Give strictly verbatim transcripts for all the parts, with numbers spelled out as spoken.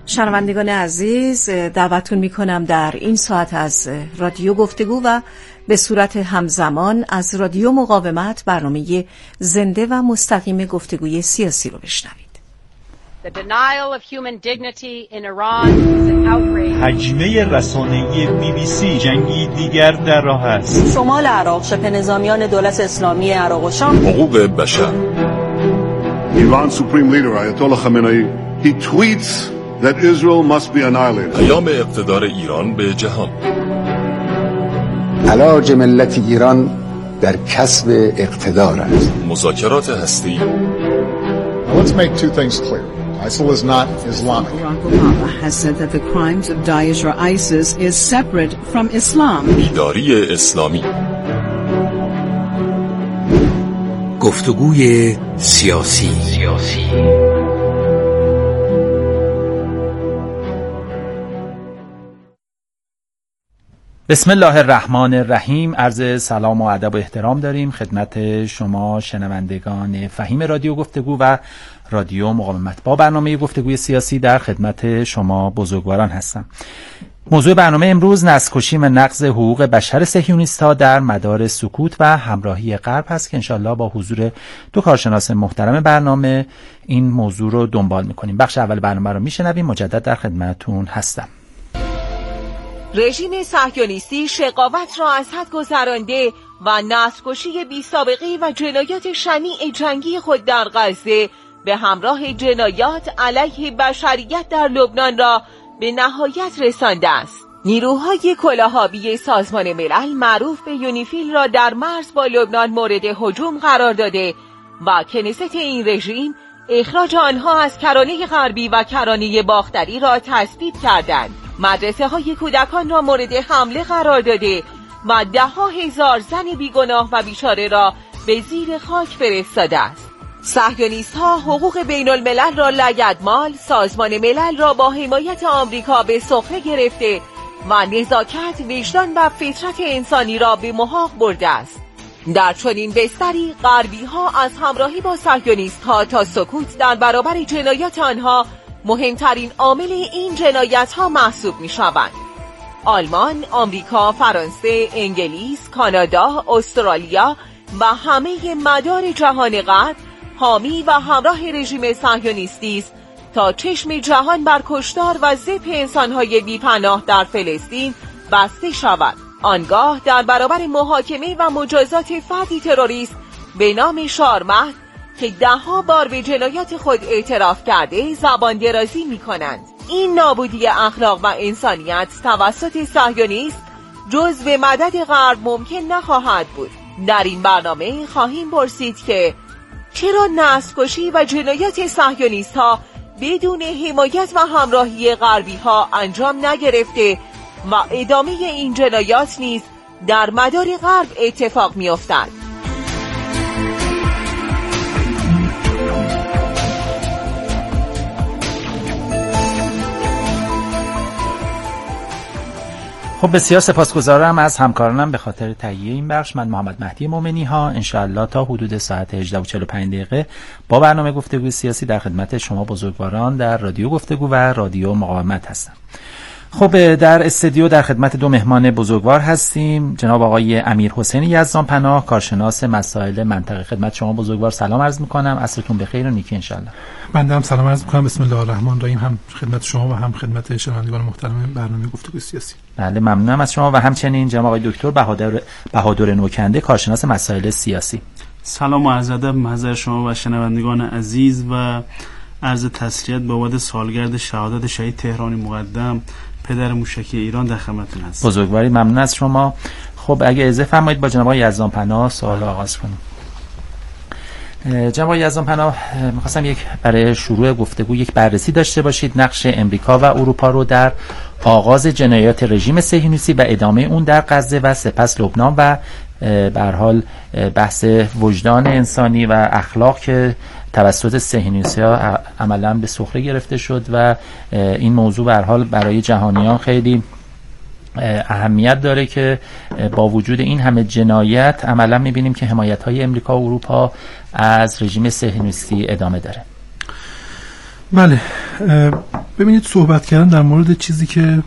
شنوندگان عزیز، دعوتتون میکنم در این ساعت از رادیو گفتگو و به صورت همزمان از رادیو مقاومت برنامه زنده و مستقیم گفتگوی سیاسی رو بشنوید. The denial of human dignity in Iran is an outrage. حجمه رسانه‌ای بی بی سی جنگی دیگر در راه است. شمال عراق، شبه نظامیان دولت اسلامی عراق و شام. حقوق بشر. Iran's supreme leader Ayatollah Khamenei, he tweets that Israel must be annihilated. پیام اقتدار ایران به جهان. علاج ملت ایران در کسب اقتدار است. مذاکرات هسته‌ای. Let's make two things clear. ISIL is not Islamic. Barack Obama has said that the crimes of Daesh or ISIS is separate from Islam. بیداری اسلامی. گفتگوی سیاسی. سیاسی. بسم الله الرحمن الرحیم. عرض سلام و ادب و احترام داریم خدمت شما شنوندگان فهیم رادیو گفتگو و رادیو مقاومت. با برنامه گفتگوی سیاسی در خدمت شما بزرگواران هستم. موضوع برنامه امروز نسل‌کشی و نقض حقوق بشر صهیونیست‌ها در مدار سکوت و همراهی غرب هست که انشالله با حضور دو کارشناس محترم برنامه این موضوع رو دنبال می‌کنیم. بخش اول برنامه رو می‌شنویم. مجدد در خدمتتون هستم. رژیم صهیونیستی شقاوت را از حد گذرانده و نسل‌کشی بی‌سابقه و جنایات شنیع جنگی خود در غزه به همراه جنایات علیه بشریت در لبنان را به نهایت رسانده است. نیروهای کلاه‌آبی سازمان ملل معروف به یونیفیل را در مرز با لبنان مورد هجوم قرار داده و کنست این رژیم اخراج آنها از کرانه غربی و کرانه باختری را تصویب کردند. مدرسه های کودکان را مورد حمله قرار داده و ده ها هزار زن بیگناه و بیچاره را به زیر خاک فرستاده است. صهیونیست ها حقوق بین الملل را لگدمال، سازمان ملل را با حمایت آمریکا به سخره گرفته و نزاکت، وجدان و فطرت انسانی را به محاق برده است. در چنین بستری غربی ها از همراهی با صهیونیست ها تا سکوت در برابر جنایات آنها مهمترین عامل این جنایت ها محسوب می شوند. آلمان، آمریکا، فرانسه، انگلیس، کانادا، استرالیا و همه مدار جهان غرب حامی و همراه رژیم صهیونیستی است تا چشم جهان بر کشتار و ذبح انسان‌های بی‌پناه در فلسطین بسته شود. آنگاه در برابر محاکمه و مجازات فردی تروریست به نام شارمهد که ده ها بار به جنایات خود اعتراف کرده زبان درازی می کنند. این نابودی اخلاق و انسانیت توسط صهیونیست جز به مدد غرب ممکن نخواهد بود. در این برنامه خواهیم پرسید که چرا نسل‌کشی و جنایات صهیونیست ها بدون حمایت و همراهی غربی ها انجام نگرفته و ادامه این جنایات نیز در مدار غرب اتفاق می افتد. خب بسیار سپاسگزارم از همکارانم به خاطر تهیه این بخش. من محمد مهدی مومنی ها انشاءالله تا حدود ساعت هجده و چهل و پنج دقیقه با برنامه گفتگوی سیاسی در خدمت شما بزرگواران در رادیو گفتگو و رادیو مقاومت هستم. خب در استودیو در خدمت دو مهمان بزرگوار هستیم. جناب آقای امیر حسین یزدان پناه، کارشناس مسائل منطقه. خدمت شما بزرگوار سلام عرض میکنم. عصرتون بخیر و نیکی انشاءالله. بنده هم سلام عرض میکنم. بسم الله الرحمن الرحیم. هم خدمت شما و هم خدمت شنوندگان محترم برنامه گفتگوی سیاسی. بله ممنونم از شما و همچنین جناب آقای دکتر بهادر بهادر نوکنده، کارشناس مسائل سیاسی. سلام و عرض ادب محضر شما و شنوندگان عزیز و عرض تسلیت بابت سالگرد شهادت شهید تهرانی مقدم پدر موشکی ایران در خدمتتون هستم. بزرگواری ممنون از شما. خب اگه اجازه فرمایید با جناب آقای یزدان پناه سوال آغاز کنیم. جناب آقای یزدان پناه، می‌خواستم یک برای شروع گفتگو یک بررسی داشته باشید نقش امریکا و اروپا رو در آغاز جنایات رژیم صهیونیستی و ادامه اون در غزه و سپس لبنان و به هر حال بحث وجدان انسانی و اخلاق که توسط صهیونیست‌ها عملاً به سخره گرفته شد و این موضوع به هر حال برای جهانیان خیلی اهمیت داره که با وجود این همه جنایت عملاً می‌بینیم که حمایت‌های امریکا و اروپا از رژیم صهیونیستی ادامه داره. بله، ببینید صحبت کردن در مورد چیزی که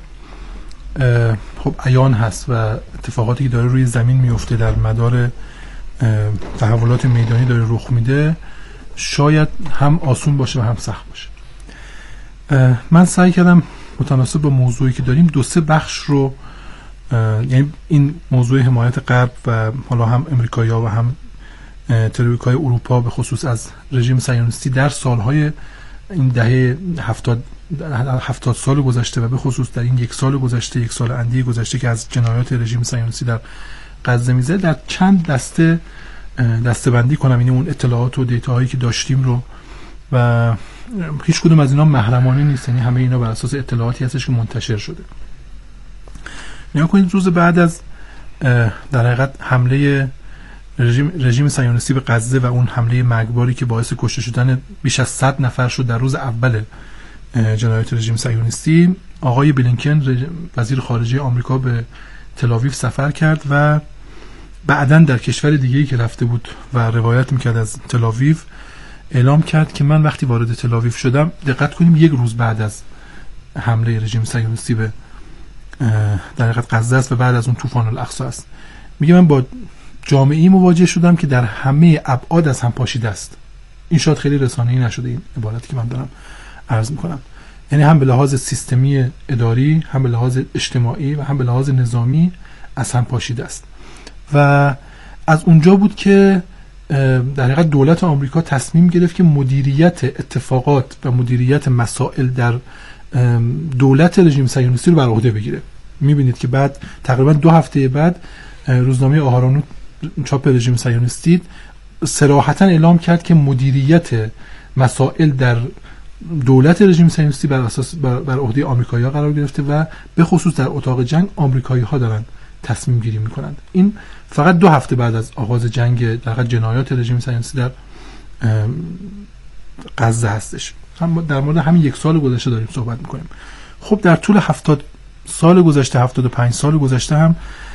خب عیان هست و اتفاقاتی که داره روی زمین میفته در مدار تحولات میدانی داره رخ میده شاید هم آسون باشه و هم سخت باشه. من سعی کردم متناسب با موضوعی که داریم دو سه بخش رو، یعنی این موضوع حمایت غرب و حالا هم امریکایی‌ها و هم تروریکای اروپا به خصوص از رژیم صهیونیستی در سالهای این دهه هفتاد هفتاد سال گذشته و به خصوص در این یک سال گذشته یک سال اندی گذشته که از جنایات رژیم صهیونیستی در غزه میزه در چند دسته دسته‌بندی کنم، یعنی اون اطلاعات و دیتاهایی که داشتیم رو، و هیچ کدوم از اینا محرمانه نیست، یعنی همه اینا بر اساس اطلاعاتی هستش که منتشر شده. نگاه کنید روز بعد از در حقیقت حمله رژیم رژیم صهیونیستی به غزه و اون حمله مرگباری که باعث کشته شدن بیش از صد نفر شد در روز اول جنایات رژیم صهیونیستی، آقای بلینکن وزیر خارجه آمریکا به تل‌آویو سفر کرد و بعداً در کشور دیگه‌ای که رفته بود و روایت میکرد از تل‌آویو اعلام کرد که من وقتی وارد تل‌آویو شدم، دقت کنیم یک روز بعد از حمله رژیم صهیونیستی به در حقیقت غزه است و بعد از اون طوفان الاقصی است، میگه من با جامعه‌ای مواجه شدم که در همه ابعاد از هم پاشیده است. این شاید خیلی رسانه‌ای نشده این عبارتی که من دارم عرض میکنم، یعنی هم به لحاظ سیستمی اداری، هم به لحاظ اجتماعی و هم به لحاظ نظامی از هم پاشیده است. و از اونجا بود که در حقیقت دولت آمریکا تصمیم گرفت که مدیریت اتفاقات و مدیریت مسائل در دولت رژیم صهیونیستی رو بر عهده بگیره. میبینید که بعد تقریبا دو هفته بعد روزنامه آهارانوت چاپ رژیم صهیونیستی صراحتا اعلام کرد که مدیریت مسائل در دولت رژیم صهیونیستی بر اساس بر عهده آمریکایی‌ها قرار گرفته و به خصوص در اتاق جنگ آمریکایی‌ها دارن تصمیم گیری میکنند. این فقط دو هفته بعد از آغاز جنگ در حقیقت جنایات رژیم صهیونیستی در غزه هستش. هم در مورد همین یک سال گذشته داریم صحبت میکنیم. خب در طول هفتاد سال گذشته، هفتاد و پنج سال گذشته هم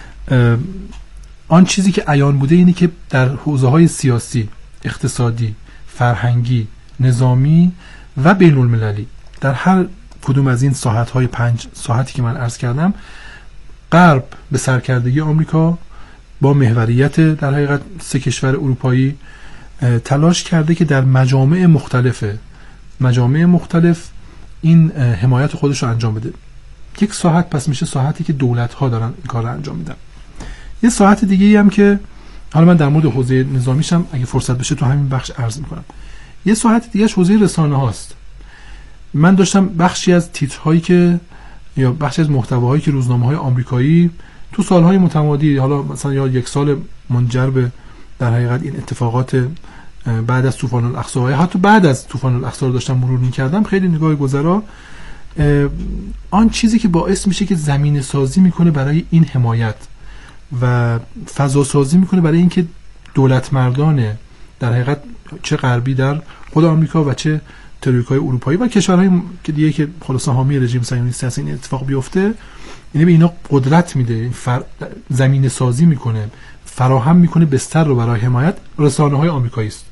آن چیزی که عیان بوده اینه که در حوزه‌های سیاسی، اقتصادی، فرهنگی، نظامی و بین المللی در هر کدوم از این ساحت‌های پنج ساحتی که من عرض کردم، غرب به سرکردگی آمریکا با محوریت در حقیقت سه کشور اروپایی تلاش کرده که در مجامع مختلف مجامع مختلف این حمایت خودش رو انجام بده. یک ساحت پس میشه ساحتی که دولت‌ها دارن این کار رو انجام میدن. یه ساحت دیگه ای هم که حالا من در مورد حوزه نظامیش هم اگه فرصت بشه تو همین بخش عرض میکنم. یه ساحت دیگه‌اش حوزه رسانه هاست. من داشتم بخشی از تیترهایی که یا بخشی از محتواهایی که روزنامه‌های آمریکایی تو سالهای متمادی، حالا مثلا یا یک سال منجر به در حقیقت این اتفاقات بعد از طوفان الاقصی، حتی بعد از طوفان الاقصی رو داشتم مرور می‌کردم، خیلی نگاه گذرا آن چیزی که باعث میشه که زمینه سازی میکنه برای این حمایت و فضا سازی میکنه برای اینکه دولت مردان در حقیقت چه غربی در خود آمریکا و چه تروریکای اروپایی و کشورهای که دیگه که خلاص حامی رژیم صهیونیستی هست این اتفاق بیفته، یعنی به اینا قدرت میده، فر... زمینه سازی میکنه، فراهم میکنه بستر رو برای حمایت رسانه‌های آمریکایی است.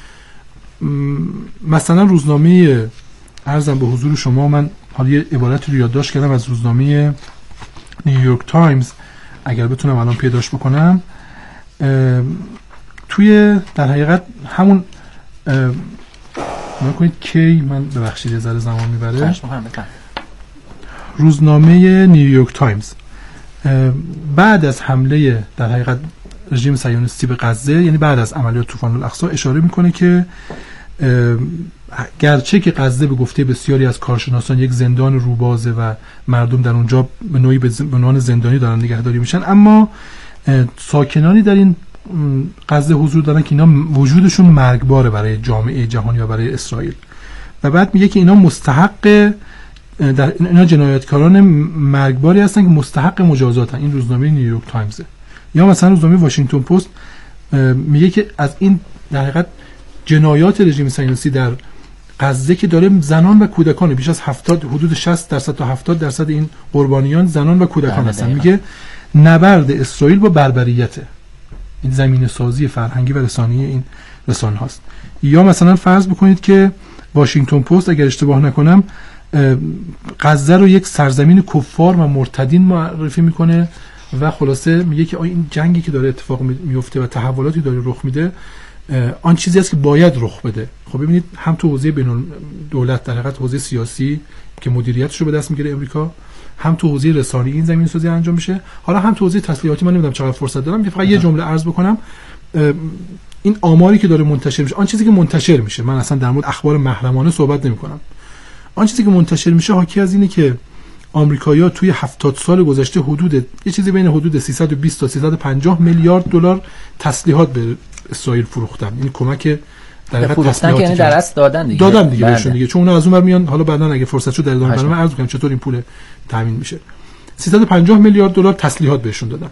مثلا روزنامه عرضم به حضور شما، من حالا یه عبارتی رو یادداشت کردم از روزنامه نیویورک تایمز، اگر بتونم الان پیداش بکنم، توی در حقیقت همون نکنید کی من ببخشید یه ذره زمان میبره، روزنامه نیویورک تایمز بعد از حمله در حقیقت رژیم صهیونیستی به غزه، یعنی بعد از عملیات طوفان الاقصی، اشاره میکنه که گرچه که غزه به گفته بسیاری از کارشناسان یک زندان روبازه و مردم در اونجا به نوعی به عنوان زندانی دارن نگهداری میشن، اما ساکنانی در این غزه حضور دارن که اینا وجودشون مرگباره برای جامعه جهانی و برای اسرائیل. و بعد میگه که اینا مستحق، در اینا جنایتکاران مرگباری هستن که مستحق مجازاتن. این روزنامه نیویورک تایمزه. یا مثلا روزنامه واشنگتن پست میگه که از این در حقیقت جنایات رژیم صهیونیستی در غزه که داره زنان و کودکان، بیش از هفتاد حدود شصت درصد تا هفتاد درصد این قربانیان زنان و کودکان هستن. میگه نبرد اسرائیل با بربریته. این زمینه سازی فرهنگی و رسانه‌ای این رسانه هاست. یا مثلا فرض بکنید که واشنگتن پست اگر اشتباه نکنم غزه رو یک سرزمین کفار و مرتدین معرفی میکنه و خلاصه میگه که این جنگی که داره اتفاق میفته و تحولاتی داره رخ میده آن چیزی است که باید رخ بده. خب ببینید هم تو حوزه بین دولت در حقیقت حوزه سیاسی که مدیریتش رو به دست میگیره امریکا، هم تو حوزه رسانه‌ای این زمین سازی انجام میشه، حالا هم تو حوزه تسلیحاتی. من نمیدونم چقدر فرصت دارم که فقط یه جمله عرض بکنم. این آماری که داره منتشر میشه، آن چیزی که منتشر میشه، من اصلا در مورد اخبار محرمانه صحبت نمی‌کنم، آن چیزی که منتشر میشه حاکی از اینه که آمریکایی‌ها توی هفتاد سال گذشته حدود یه چیزی بین حدود سیصد و بیست تا سیصد و پنجاه میلیارد دلار تسلیحات به اسرائیل فروختن. این کمک در حقیقت تسلیحاتی یعنی در اصل دادن دیگه دادن دیگه بهشون دیگه، چون اونا از اون ور میان. حالا بعداً اگه فرصت شد در ادامه برنامه عرض می‌کنم چطور این پول تامین میشه. سیصد و پنجاه میلیارد دلار تسلیحات بهشون دادن.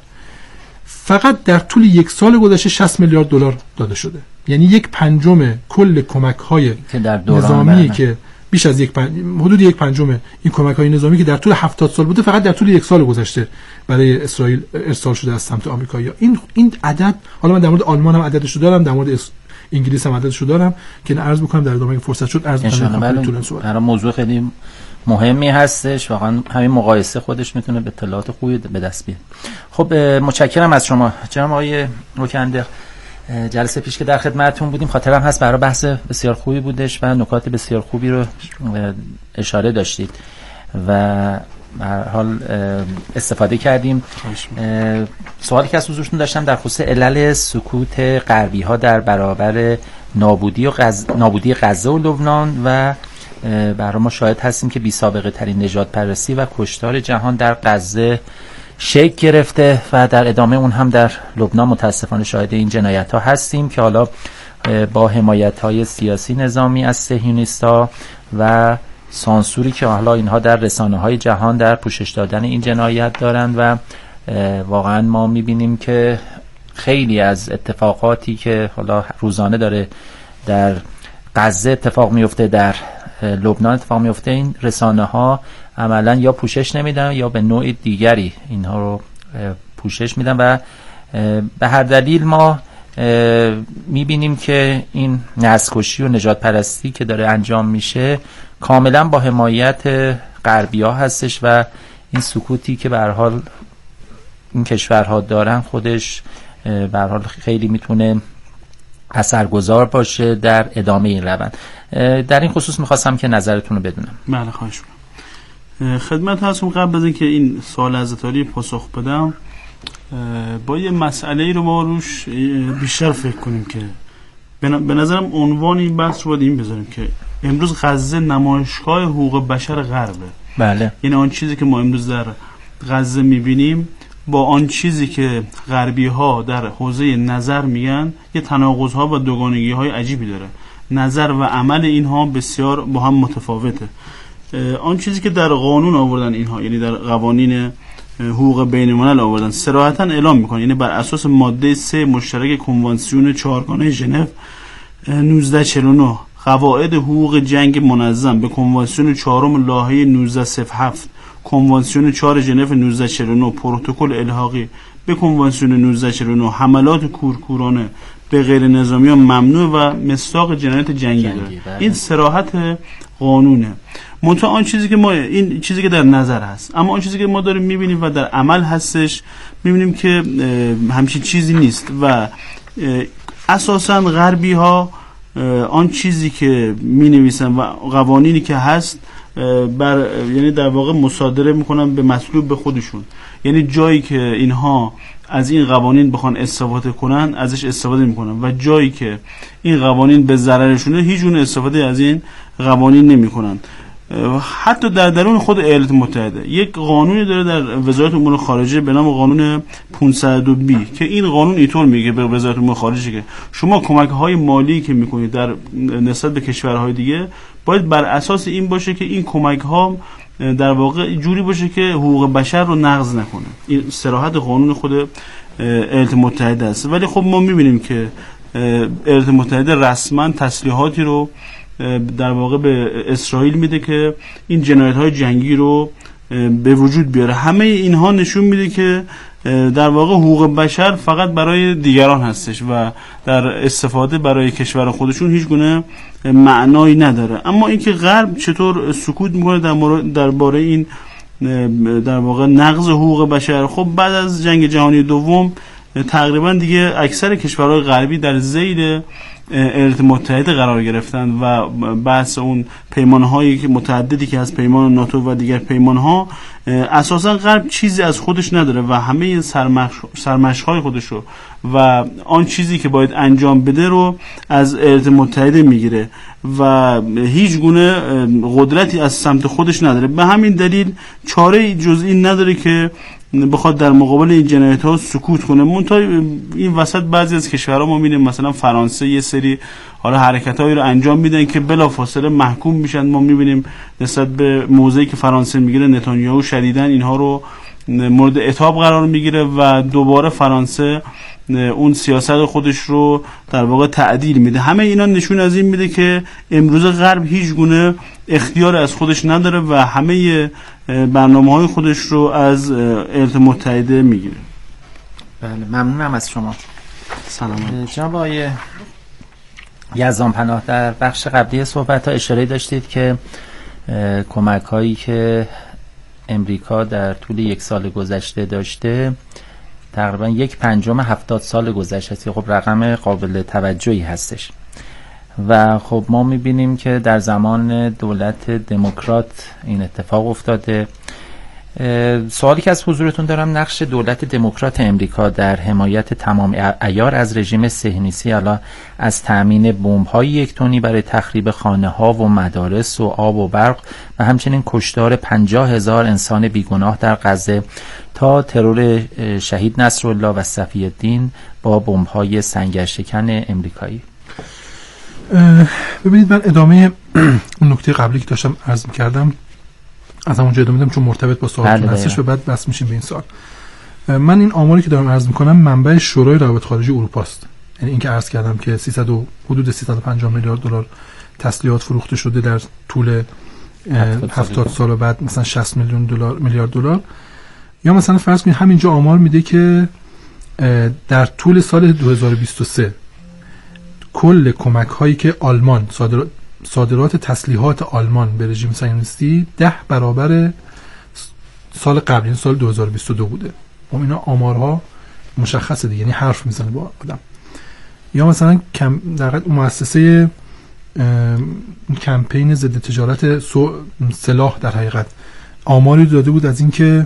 فقط در طول یک سال گذشته شصت میلیارد دلار داده شده، یعنی یک پنجم کل کمک‌های نظامی که بیش از یک پنج... حدود یک پنجم این کمک‌های نظامی که در طول هفتاد سال بوده فقط در طول یک سال گذشته برای اسرائیل ارسال شده از سمت آمریکایی‌ها. این این عدد، حالا من در مورد آلمان هم عددش رو دارم، در مورد اس... انگلیس هم عددش رو دارم که این عرض بکنم در ادامه که فرصت شد عرض می‌کنم. برای موضوع خیلی مهمی هستش، واقعا همین مقایسه خودش میتونه به اطلاعات خوبی به دست بیاره. خب متشکرم از شما جناب آقای روکندر. جلسه پیش که در خدمتتون بودیم خاطرم هست برای بحث بسیار خوبی بودش و نکات بسیار خوبی رو اشاره داشتید و به هر حال استفاده کردیم. سوالی که از حضورتون داشتم در خصوص علل سکوت غربی ها در برابر نابودی و غز... نابودی غزه و لبنان و برای ما شاهد هستیم که بی سابقه ترین نژاد پرستی و کشتار جهان در غزه شکل گرفته و در ادامه اون هم در لبنان متاسفانه شاهد این جنایت ها هستیم که حالا با حمایت های سیاسی نظامی از صهیونیستا و سانسوری که حالا اینها در رسانه های جهان در پوشش دادن این جنایت دارند و واقعا ما میبینیم که خیلی از اتفاقاتی که حالا روزانه داره در غزه اتفاق میفته، در لبنان اتفاق میفته، این رسانه ها عملا یا پوشش نمیدن یا به نوع دیگری اینها رو پوشش میدن و به هر دلیل ما میبینیم که این نسل‌کشی و نژاد پرستی که داره انجام میشه کاملا با حمایت غربی‌ها هستش و این سکوتی که به هر حال این کشورها دارن خودش به هر حال خیلی میتونه اثرگذار باشه در ادامه این روند. در این خصوص میخواستم که نظرتون رو بدونم. بله خواهش می‌کنم. خدمت هستم. قبل از اینکه این سوال حضرت عالی پاسخ بدم با یه مسئله رو ما روش بیشتر فکر کنیم که به نظرم عنوان این بحث رو باید این بذاریم که امروز غزه نمایشگاه حقوق بشر غربه. بله. یعنی آن چیزی که ما امروز در غزه میبینیم با آن چیزی که غربی ها در حوزه نظر میگن یه تناقض ها و دوگانگی های عجیبی داره. نظر و عمل اینها بسیار با هم متفاوته. آن چیزی که در قانون آوردن اینها، یعنی در قوانین حقوق بین الملل آوردن، صراحتاً اعلام میکنن، یعنی بر اساس ماده سه مشترک کنوانسیون چهارگانه ژنو نوزده چهل و نه قواعد حقوق جنگ منظم به کنوانسیون چهارم لایحه نوزده صفر هفت کنوانسیون چهار ژنو نوزده چهل و نه پروتکل الحاقی به کنوانسیون نوزده چهل و نه حملات کورکورانه به غیر نظامیان ممنوع و مصداق جنایت جنگی داره. این صراحت قانونه. منتها آن چیزی که ما این چیزی که در نظر هست، اما آن چیزی که ما داریم میبینیم و در عمل هستش میبینیم که همچین چیزی نیست و اساساً غربی ها آن چیزی که می نویسن و قوانینی که هست بر یعنی در واقع مصادره میکنن به مطلوب به خودشون، یعنی جایی که اینها از این قوانین بخوان استفاده کنن ازش استفاده میکنن و جایی که این قوانین به ضررشونه هیچ گونه استفاده از این قوانین نمیکنن. حتی در درون خود ایالات متحده یک قانونی داره در وزارت امور خارجه به نام قانون پانصد و دو بی که این قانون اینطور میگه به وزارت امور خارجه که شما کمک‌های مالی که میکنید در نسبت به کشورهای دیگه باید بر اساس این باشه که این کمک‌ها در واقع جوری باشه که حقوق بشر رو نقض نکنه. این صراحت قانون خود ایالات متحده است. ولی خب ما میبینیم که ایالات متحده رسما تسلیحاتی رو در واقع به اسرائیل میده که این جنایت‌های جنگی رو به وجود بیاره. همه اینها نشون میده که در واقع حقوق بشر فقط برای دیگران هستش و در استفاده برای کشور خودشون هیچ گونه معنایی نداره. اما اینکه غرب چطور سکوت میکنه در مورد درباره این در واقع نقض حقوق بشر، خب بعد از جنگ جهانی دوم تقریبا دیگه اکثر کشورهای غربی در ذیل ایالات متحده قرار گرفتند و بحث اون پیمان‌های که متعددی که از پیمان ناتو و دیگر پیمان‌ها اساسا غرب چیزی از خودش نداره و همه سرمشق‌های خودش رو و آن چیزی که باید انجام بده رو از ایالات متحده میگیره و هیچ گونه قدرتی از سمت خودش نداره. به همین دلیل چاره جز این نداره که بخواد در مقابل این جنایت ها سکوت کنه. منتها این وسط بعضی از کشورها ما می‌بینیم مثلا فرانسه یه سری حالا حرکتایی رو انجام میدن که بلافاصله محکوم میشن. ما می‌بینیم نسبت به موضعی که فرانسه میگیره نتانیاهو شدیداً اینها رو مورد عتاب قرار میگیره و دوباره فرانسه اون سیاست خودش رو در واقع تعدیل میده. همه اینا نشون از این میده که امروز غرب هیچ گونه اختیار از خودش نداره و همه برنامه‌های خودش رو از ایالات متحده میگیره. بله ممنونم از شما. سلام. جناب آقای یزدان پناه در بخش قبلی صحبت ها اشاره داشتید که کمک هایی که امریکا در طول یک سال گذشته داشته تقریبا یک پنجم هفتاد سال گذشته است. خب رقم قابل توجهی هستش و خب ما میبینیم که در زمان دولت دموکرات این اتفاق افتاده. سوالی که از حضورتون دارم، نقش دولت دموکرات امریکا در حمایت تمام عیار از رژیم صهیونیستی، حالا از تأمین بمب‌های یک تنی برای تخریب خانه‌ها و مدارس و آب و برق و همچنین کشتار پنجاه هزار انسان بیگناه در غزه تا ترور شهید نصرالله و صفی‌الدین با بمب‌های سنگرشکن امریکایی. ببینید من ادامه اون نکته قبلی که داشتم عرض می‌کردم از همونجا ادامه میدم چون مرتبط با سوالتون هستش و بعد بس میشیم به این سوال. من این آماری که دارم عرض میکنم منبع شورای روابط خارجی اروپا است. یعنی این که عرض کردم که سیصد و حدود سیصد و پنجاه میلیارد دلار تسلیحات فروخته شده در طول هفتاد سال و بعد مثلا شصت میلیون دلار میلیارد دلار، یا مثلا فرض کنید همینجا آمار میده که در طول سال دو هزار و بیست و سه کل کمک هایی که آلمان صادر صادرات تسلیحات آلمان به رژیم صهیونیستی ده برابر سال قبل، یعنی سال دو هزار و بیست و دو بوده. اون اینا آمارها مشخصه دیگه، یعنی حرف میزنه با آدم. یا مثلا کم در حقیقت مؤسسه کمپین ضد تجارت سلاح در حقیقت آماری داده بود از اینکه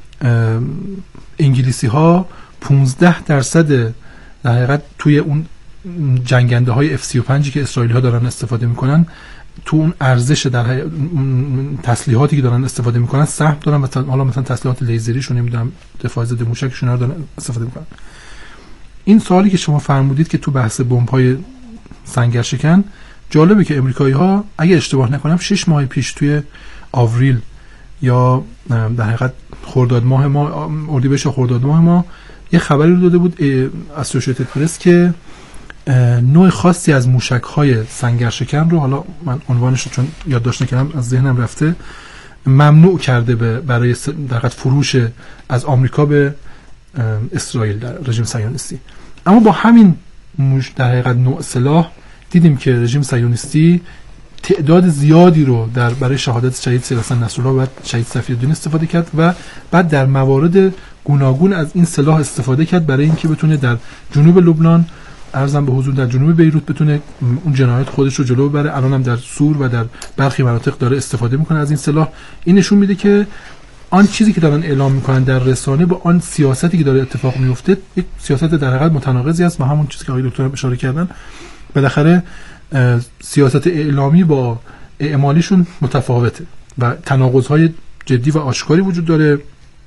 انگلیسی ها پانزده درصد در حقیقت توی اون جنگنده های اف سی و پنج که اسرائیلی ها دارن استفاده میکنن تو اون ارزش در تسلیحاتی که دارن استفاده میکنن سهم دارن، مثلا حالا مثلا تسلیحات لیزریشون نمیدونم دفاع ضد موشکشون رو دارن استفاده میکنن. این سوالی که شما فرمودید که تو بحث بمب های سنگرشکن، جالبه که امریکایی ها اگه اشتباه نکنم شش ماه پیش توی آوریل یا در حقیقت خرداد ماه ما اردیبهشت خرداد ماه ما یه خبری رو داده بود اسوسییتد پرس که نوع خاصی از موشک‌های سنگرشکن رو، حالا من عنوانش رو چون یادداشت نکردم از ذهنم رفته، ممنوع کرده به برای در حقیقت فروش از آمریکا به اسرائیل در رژیم صهیونیستی. اما با همین موش در حقیقت نوع سلاح دیدیم که رژیم صهیونیستی تعداد زیادی رو در برای شهادت شهید حسن نصرالله و شهید صفی‌الدین استفاده کرد و بعد در موارد گوناگون از این سلاح استفاده کرد برای اینکه بتونه در جنوب لبنان، ارزم به حضور در جنوب بیروت، بتونه اون جنایت خودش رو جلو ببره. الان هم در سور و در برخی مناطق داره استفاده میکنه از این سلاح. این نشون میده که آن چیزی که دارن اعلام میکنن در رسانه با آن سیاستی که داره اتفاق میفته یک سیاست در حقیقت متناقضی است. و همون چیزی که آقای دکتر هم اشاره کردن، بالاخره سیاست اعلامی با اعمالیشون متفاوته و تناقض‌های جدی و آشکاری وجود داره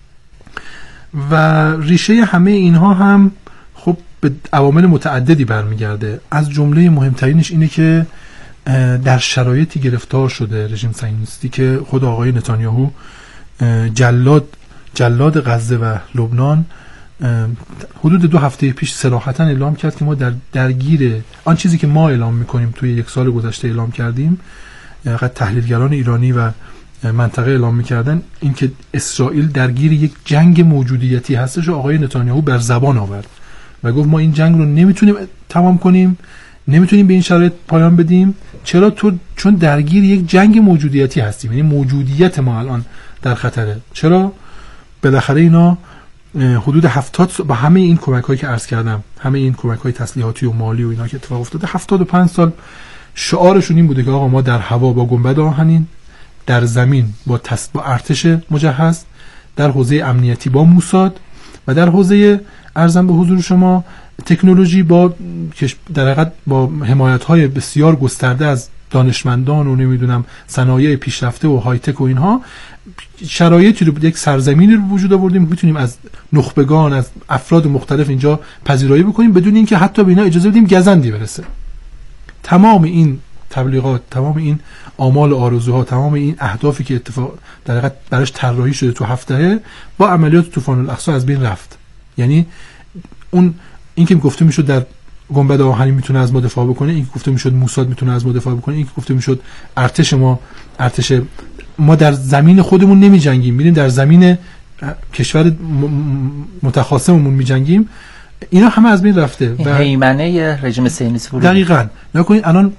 و ریشه همه اینها هم خب به عوامل متعددی برمیگرده. از جمله مهمترینش اینه که در شرایطی گرفتار شده رژیم صهیونیستی که خود آقای نتانیاهو جلاد جلاد غزه و لبنان حدود دو هفته پیش صراحتاً اعلام کرد که ما در درگیر آن چیزی که ما اعلام میکنیم توی یک سال گذشته اعلام کردیم. حقیقت تحلیلگران ایرانی و منطقه اعلام میکردن، اینکه اسرائیل درگیر یک جنگ موجودیتی هستش و آقای نتانیاهو بر زبان آورد و گفت ما این جنگ رو نمیتونیم تمام کنیم، نمیتونیم به این شرایط پایان بدیم. چرا؟ تو چون درگیر یک جنگ موجودیتی هستیم، یعنی موجودیت ما الان در خطره. چرا؟ بالاخره اینا حدود هفتاد با همه این کمک‌هایی که عرض کردم، همه این کمک‌های تسلیحاتی و مالی و اینا که اتفاق افتاده، هفتاد و پنج سال شعارشون این بوده که آقا ما در هوا با گنبد آهنین، در زمین با تس... با ارتش مجهز، در حوزه امنیتی با موساد و در حوزه ارزم به حضور شما تکنولوژی با در حقیقت با حمایت‌های بسیار گسترده از دانشمندان و نمیدونم صنایع پیشرفته و های تک و اینها، شرایطی رو یک سرزمینی رو وجود آوردیم میتونیم از نخبگان، از افراد مختلف اینجا پذیرایی بکنیم بدون اینکه حتی به اینا اجازه بدیم گزندی برسه. تمام این تبلیغات، تمام این آمال و آرزوها، تمام این اهدافی که اتفاق در حقیقت براش طراحی شده تو هفته با عملیات طوفان الاقصی از بین رفت. یعنی اون این که گفته میشد در گنبد آهنین میتونه از ما دفاع بکنه، این که گفته میشد موساد میتونه از ما دفاع بکنه، این که گفته میشد ارتش ما ارتش ما در زمین خودمون نمی جنگیم، میریم در زمین کشور متخاصممون می جنگیم، اینا همه از بین رفته و هیمنه رژیم صهیونیستی. دقیقاً نکنید الان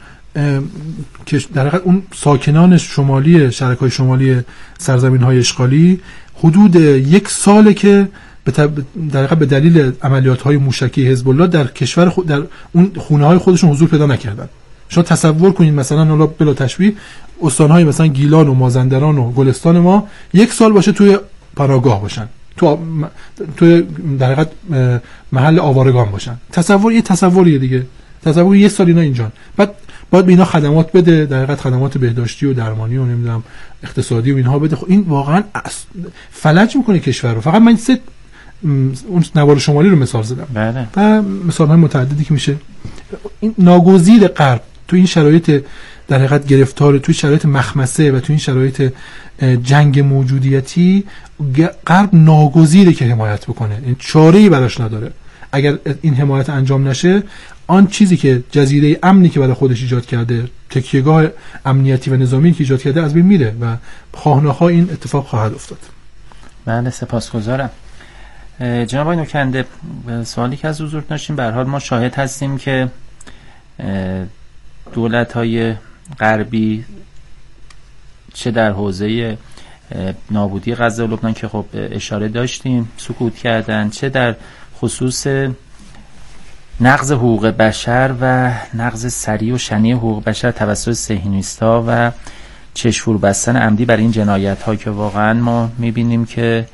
در حقیقت اون ساکنان شمالی شرکای شمالی سرزمین‌های اشغالی حدود یک ساله که در حقیقت به دلیل عملیات‌های موشکی حزب الله در کشور خود در اون خونه‌های خودشون حضور پیدا نکردن. شما تصور کنید مثلا حالا بلا تشبیه استان‌های مثلا گیلان و مازندران و گلستان ما یک سال باشه توی پناهگاه باشن، تو توی در حقیقت محل آوارگان باشن. تصور یه تصوریه دیگه، تصور یه سال اینا اینجان، بعد باید به اینا خدمات بده، در حقیقت خدمات بهداشتی و درمانی و نمیدونم اقتصادی و اینها بده. خب این واقعا فلج میکنه کشور رو. فقط من سه اون نوار شمالی رو مثال زدم بله. و مثال‌های متعددی که میشه. این ناگزیر غرب تو این شرایط در حقیقت گرفتار، تو شرایط مخمسه و تو این شرایط جنگ موجودیتی، غرب ناگزیره که حمایت بکنه، این چاره‌ای براش نداره. اگر این حمایت انجام نشه، آن چیزی که جزیره امنی که برای خودش ایجاد کرده، تکیهگاه امنیتی و نظامی که ایجاد کرده، از بین میره و خواهناخواه این اتفاق خواهد افتاد. بله سپاسگزارم. جناب آقای نوکنده، سوالی که از حضور داشتیم، به هر حال ما شاهد هستیم که دولت‌های غربی چه در حوزه نابودی غزه و لبنان که خب اشاره داشتیم سکوت کردن، چه در خصوص نقض حقوق بشر و نقض سریع و شنیع حقوق بشر توسط صهیونیست‌ها و چشم فرو بستن عمدی بر این جنایت‌ها که واقعا ما می‌بینیم که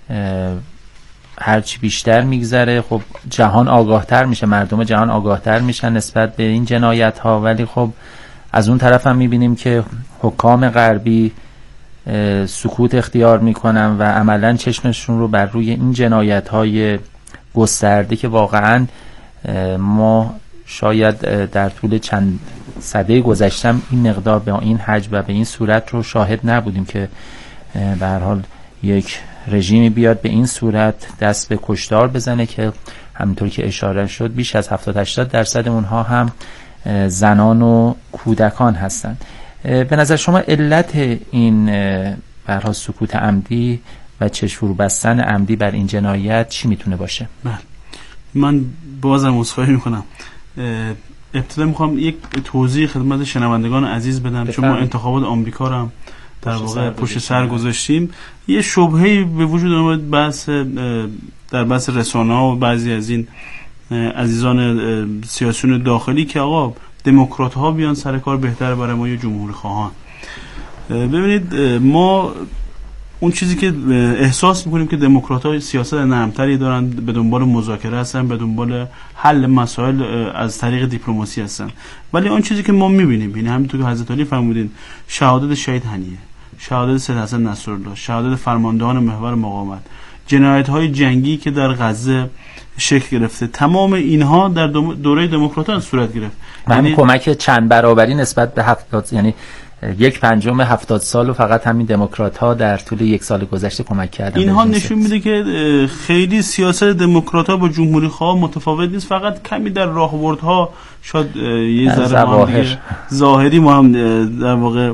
هرچی بیشتر میگذره خب جهان آگاهتر میشه، مردم جهان آگاهتر میشن نسبت به این جنایت‌ها، ولی خب از اون طرف هم میبینیم که حکام غربی سکوت اختیار میکنن و عملا چشمشون رو بر روی این جنایت‌های گسترده که واقعا ما شاید در طول چند سده گذشته این مقدار به این حجم و به این صورت رو شاهد نبودیم که به هر حال یک رژیمی بیاد به این صورت دست به کشتار بزنه که همونطور که اشاره شد بیش از هفتاد هشتاد درصد اونها هم زنان و کودکان هستند. به نظر شما علت این به هر حال سکوت عمدی و چشم فرو بستن عمدی بر این جنایت چی میتونه باشه؟ بله، من بازم عذرخواهی میکنم. ابتدا میخوام یک توضیح خدمت شنوندگان عزیز بدم، چون ما انتخابات آمریکا رو هم در واقع پشت سر گذاشتیم. یه شبهه‌ای به وجود اومد بحث در بحث رسانه‌ها و بعضی از این عزیزان سیاسیون داخلی که آقا دموکرات‌ها بیان سر کار بهتره برای ما یا جمهوری خواهان. ببینید ما اون چیزی که احساس میکنیم که دموکرات‌ها سیاست نرمتری دارن، به دنبال مذاکره هستن، به دنبال حل مسائل از طریق دیپلماسی هستن، ولی اون چیزی که ما میبینیم، یعنی همونطور که حضرت علی فرمودین، شهادت شهید هنیه، شهادت سید حسن نصرالله، شهادت فرماندهان محور مقاومت، جنایت‌های جنگی که در غزه شکل گرفته، تمام اینها در دوره دموکرات‌ها صورت گرفت. و همین کمک چند برابری نسبت به هفتاد، یعنی یک پنجم هفتاد سال و فقط همین دموکرات‌ها در طول یک سال گذشته کمک کردن. اینها نشون میده که خیلی سیاست دموکرات‌ها با جمهوری خواه متفاوت نیست، فقط کمی در راهبردها شاید یه ذره ظاهری ما هم در واقع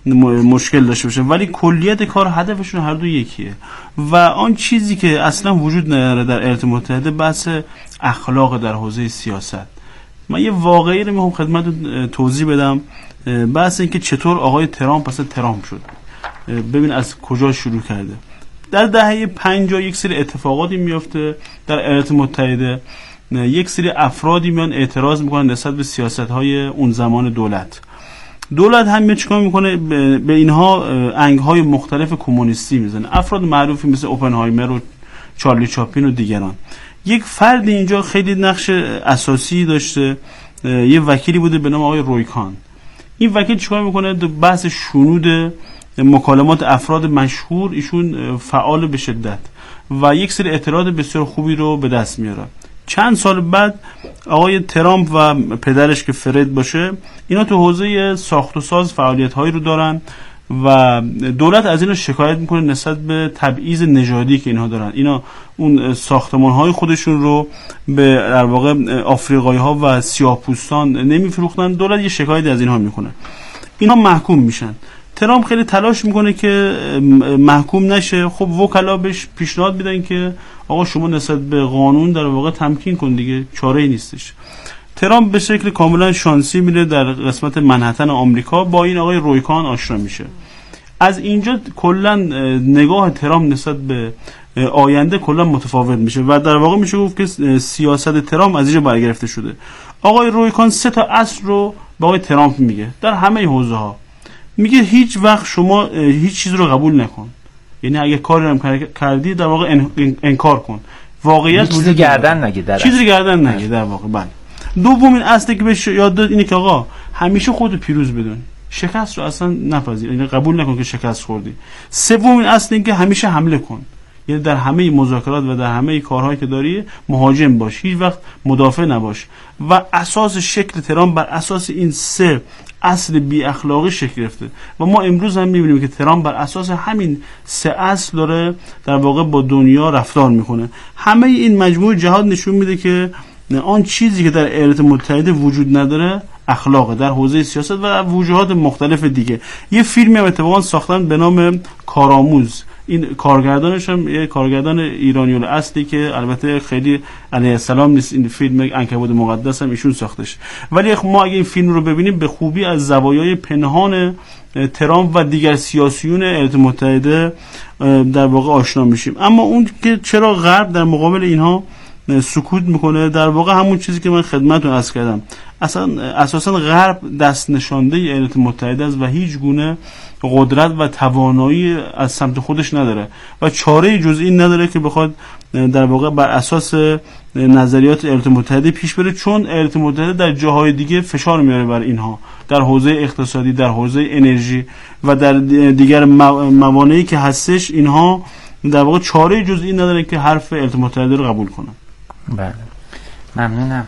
مشکل داشته باشه، ولی کلیت کار هدفشون هر دو یکیه. و آن چیزی که اصلا وجود نداره در ایالات متحده بحث اخلاق در حوزه سیاست. من یه واقعی رو میخوام خدمتتون توضیح بدم، بحث این که چطور آقای ترامپ پس ترامپ شد. ببین از کجا شروع کرده. در دهه پنجاه یک سری اتفاقاتی میفته در ایالات متحده، یک سری افرادی میان اعتراض میکنن نسبت به سیاست‌های اون زمان دولت. دولت هم چیکار میکنه؟ به اینها انگ‌های مختلف کمونیستی میزنه. افراد معروفی مثل اوپنهایمر و چارلی چاپلین و دیگران. یک فرد اینجا خیلی نقش اساسی داشته، یه وکیلی بوده به نام آقای روی کان. این وکیل چیکار میکنه؟ بحث شنود مکالمات افراد مشهور، ایشون فعال به شدت و یک سری اطلاعات بسیار خوبی رو به دست میاره. چند سال بعد آقای ترامپ و پدرش که فرد باشه، اینا تو حوزه ساخت و ساز فعالیت هایی رو دارن و دولت از اینا شکایت میکنه نسبت به تبعیض نژادی که اینها دارن. اینا اون ساختمان های خودشون رو به در واقع آفریقایی ها و سیاه‌پوستان نمیفروختن. دولت یه شکایتی از اینها میکنه، اینها محکوم میشن. ترامپ خیلی تلاش میکنه که محکوم نشه. خب وکلا بهش پیشنهاد میدن که آقا شما نسبت به قانون در واقع تمکین کن دیگه، چاره‌ای نیستش. ترامپ به شکل کاملا شانسی میره در قسمت منهتن آمریکا با این آقای روی کان آشنا میشه. از اینجا کلا نگاه ترامپ نسبت به آینده کلا متفاوت میشه و در واقع میشه گفت که سیاست ترامپ از اینجا برگرفته شده. آقای روی کان سه تا اصل رو با آقای ترامپ میگه در همه حوزه ها. میگه هیچ وقت شما هیچ چیز رو قبول نکن، یعنی اگه کاری هم کردی در واقع انکار کن، واقعیت چیزی گردن نگیر، چیزی گردن نگیر در واقع. بله. دومین اصلی که بهش یاد داد اینه که آقا همیشه خودت پیروز بدون، شکست رو اصلا نپذیر، یعنی قبول نکن که شکست خوردی. سومین اصل این که همیشه حمله کن، یعنی در همه مذاکرات و در همه کارهایی که داری مهاجم باش، هیچ وقت مدافع نباش. و اساس شکل ترامپ بر اساس این سه اصل بی اخلاقی شکل گرفته و ما امروز هم میبینیم که ترامپ بر اساس همین سه اصل داره در واقع با دنیا رفتار میکنه. همه این مجموعه جهات نشون میده که آن چیزی که در ایالات متحده وجود نداره اخلاقه در حوزه سیاست و وجوهات مختلف دیگه. یه فیلمی هم اتفاقا ساختن به نام کارآموز، این کارگردانش هم یه کارگردان ایرانی اصلی که البته خیلی علیه السلام نیست، این فیلم عنکبوت مقدس هم ایشون ساختش، ولی ما اگه این فیلم رو ببینیم به خوبی از زوایای پنهان ترامپ و دیگر سیاسیون ایالات متحده در واقع آشنا میشیم. اما اون که چرا غرب در مقابل اینها سکوت میکنه، در واقع همون چیزی که من خدمتتون عرض کردم، اصلا اساسا غرب دست نشانده ایالات متحده است و هیچ گونه قدرت و توانایی از سمت خودش نداره و چاره جز این نداره که بخواد در واقع بر اساس نظریات ایالات متحده پیش بره، چون ایالات متحده در جاهای دیگه فشار میاره بر اینها، در حوزه اقتصادی، در حوزه انرژی و در دیگر موانعی که هستش. اینها در واقع چاره جز این نداره که حرف ایالات متحده رو قبول کنن. بله ممنونم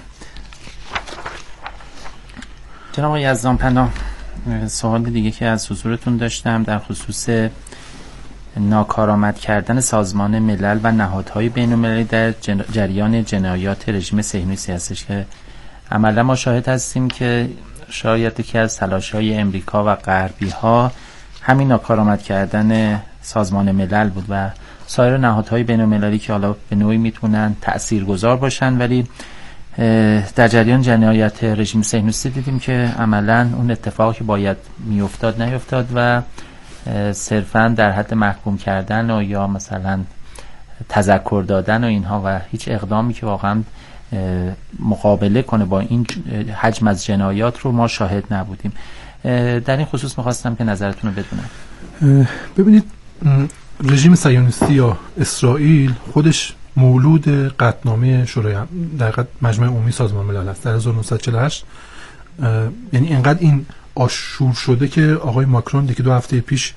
جناب آقای یزدانپناه. سوال دیگه که از حضورتون داشتم در خصوص ناکارآمد کردن سازمان ملل و نهادهای بین‌المللی در جریان جنایات رژیم صهیونیستی هستش که عملا ما شاهد هستیم که شاید یکی از تلاش‌های امریکا و غربی‌ها همین ناکارآمد کردن سازمان ملل بود و سایر نهادهای بین‌المللی که حالا به نوعی میتونن تأثیرگذار باشن، ولی در جریان جنایت رژیم صهیونیستی دیدیم که عملا اون اتفاقی که باید میافتاد نیفتاد و صرفا در حد محکوم کردن و یا مثلا تذکر دادن و اینها و هیچ اقدامی که واقعا مقابله کنه با این حجم از جنایات رو ما شاهد نبودیم. در این خصوص میخواستم که نظرتون رو بدونم. ببینید رژیم صهیونیستی یا اسرائیل خودش مولود قطعنامه شورای در حقیقت مجمع عمومی سازمان ملل است در هزار و نهصد و چهل و هشت. یعنی اینقدر این آشور شده که آقای ماکرون دیگه دو هفته پیش